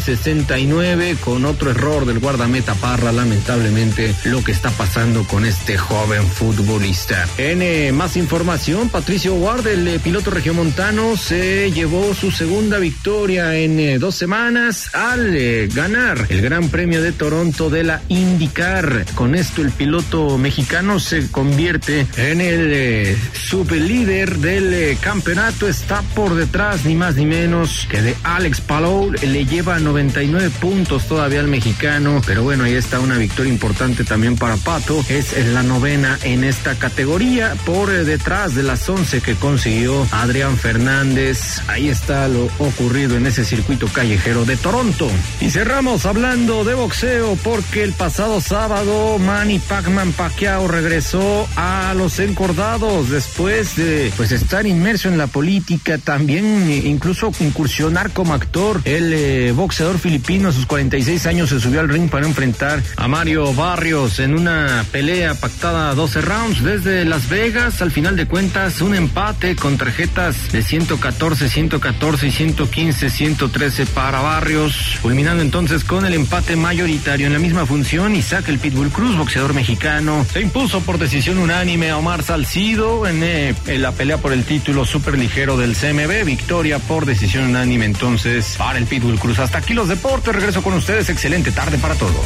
69 con otro error del guardameta Parra. Lamentablemente lo que está pasando con este joven futbolista. En más información, Patricio Ward, el piloto regiomontano, se llevó su segunda victoria en 2 semanas al ganar el Gran Premio de Toronto de la IndyCar. Con esto el piloto mexicano se convierte en el sublíder del campeonato. Está por detrás ni más ni menos que de Alex Palou, le lleva 99 puntos todavía al mexicano, pero bueno, ahí está una victoria importante también para Pato. Es la 9ª en esta categoría, por detrás de las 11 que consiguió Adrián Fernández. Ahí está lo ocurrido en ese circuito callejero de Toronto. Y cerramos hablando de boxeo porque el pasado sábado Manny Pacquiao regresó a los encordados después de estar inmerso en la política, también incluso incursionar como actor. El boxeador filipino a sus 46 años se subió al ring para enfrentar a Mario Barrios en una pelea pactada a 12 rounds desde Las Vegas. Al final de cuentas, un empate con tarjetas de 114, 114 y 115, 113 para Barrios, culminando entonces con el empate mayoritario. En la misma función, Isaac el Pitbull Cruz, boxeador mexicano, se impuso por decisión unánime a Omar Salcido en la pelea por el título superligero del CMB. Victoria por decisión unánime entonces para el Pitbull Cruz. Hasta aquí los deportes, regreso con ustedes. Excelente tarde para todos.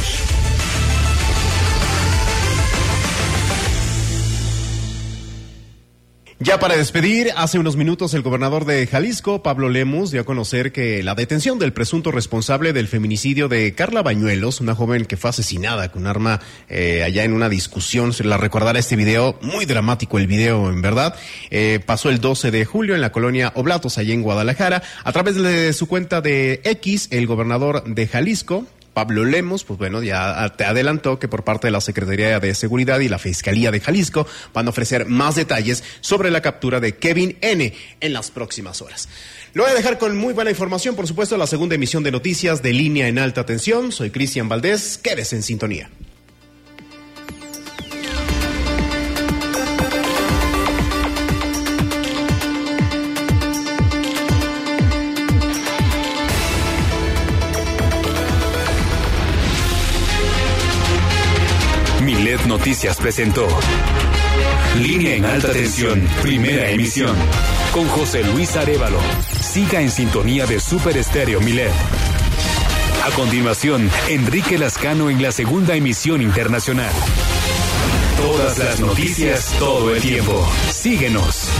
Ya para despedir, hace unos minutos el gobernador de Jalisco, Pablo Lemus, dio a conocer que la detención del presunto responsable del feminicidio de Carla Bañuelos, una joven que fue asesinada con un arma allá en una discusión, se la recordará este video, muy dramático el video en verdad, pasó el 12 de julio en la colonia Oblatos, allá en Guadalajara. A través de su cuenta de X, el gobernador de Jalisco Pablo Lemos, pues bueno, ya te adelantó que por parte de la Secretaría de Seguridad y la Fiscalía de Jalisco van a ofrecer más detalles sobre la captura de Kevin N. en las próximas horas. Lo voy a dejar con muy buena información, por supuesto, la segunda emisión de noticias de Línea en Alta Tensión. Soy Cristian Valdés, quédese en sintonía. Milet Noticias presentó Línea en Alta Tensión, primera emisión, con José Luis Arévalo. Siga en sintonía de Super Estéreo Milet. A continuación, Enrique Lascano en la segunda emisión internacional. Todas las noticias, todo el tiempo. Síguenos.